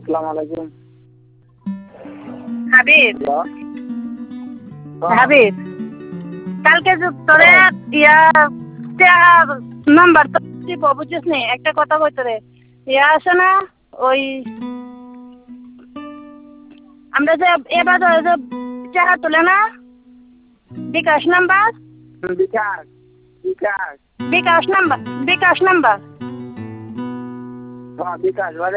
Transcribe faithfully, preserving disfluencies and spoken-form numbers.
আসসালামু আলাইকুম। হাবিব হ্যালো। হাবিব কালকে যে তোরে ইয়া নাম্বার তো দিব বুঝছিস নি, একটা কথা কই তোরে ইয়া আছে না ওই আমরা যে এবার যে টাকা তুলে না bKash number bKash bKash bKash number bKash number হ্যাঁ বিকাশ